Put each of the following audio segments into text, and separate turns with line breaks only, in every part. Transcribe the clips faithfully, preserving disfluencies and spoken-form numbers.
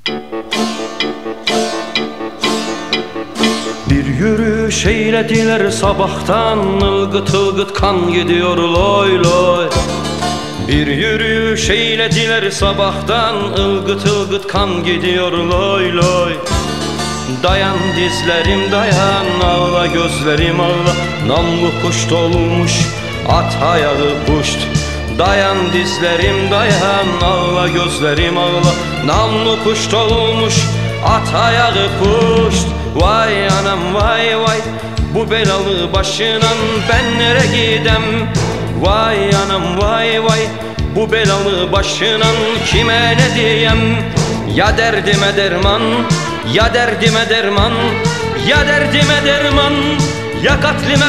Bir yürüyüş eylediler sabahtan, ılgıt ılgıt kan gidiyor loy loy. Bir yürüyüş eylediler sabahtan, ılgıt ılgıt kan gidiyor loy loy. Dayan dizlerim dayan, ağla gözlerim ağla, namlu kuş dolmuş at ayağı puşt. Dayan dizlerim dayan, ağla gözlerim ağla, namlu kuş dolmuş at ayağı puşt. Vay anam vay vay, bu belalı başınan ben nere gidem? Vay anam vay vay, bu belalı başınan kime ne diyem? Ya derdime derman, ya derdime derman, ya derdime derman, ya katlime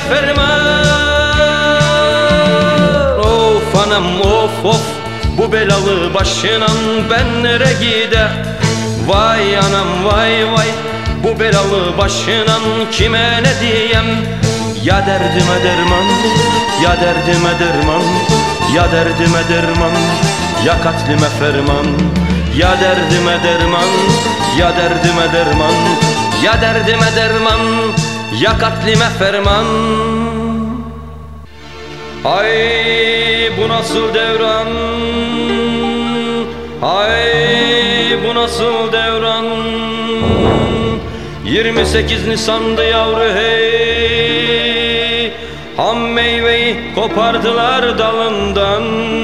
ferman. Of anam of of, bu belalı başınan ben nere gide? Vay anam vay vay, bu belalı başınan kime ne diyem? Ya derdime derman, ya derdime derman, ya derdime derman, ya katlime ferman. Ya derdime derman, ya derdime derman, ya derdime derman, ya katlime ferman. Ay bu nasıl devran, ay bu nasıl devran. Yirmi sekiz Nisan'dı yavru hey, ham meyveyi kopardılar dalından.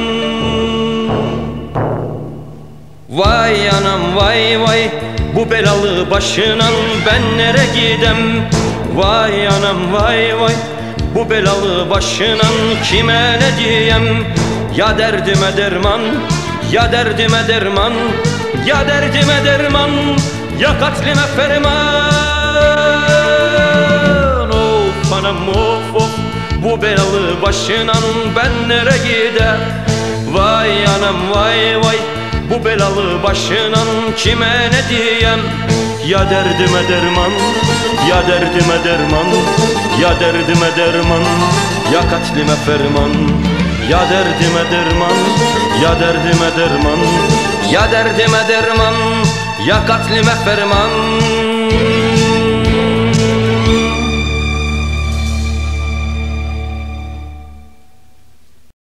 Vay anam vay vay, bu belalı başınan ben nere gidem? Vay anam vay vay, bu belalı başınan kime ne diyem? Ya derdime derman, ya derdime derman, ya derdime derman, ya katlime ferman. Of anam of of, bu belalı başınan ben nere gide? Vay anam vay vay, bu belalı başınan kime ne diyem? Ya derdime derman, ya derdime derman, ya derdime derman, ya katlime ferman. Ya derdime derman, ya derdime derman, ya derdime derman, ya katlime ferman.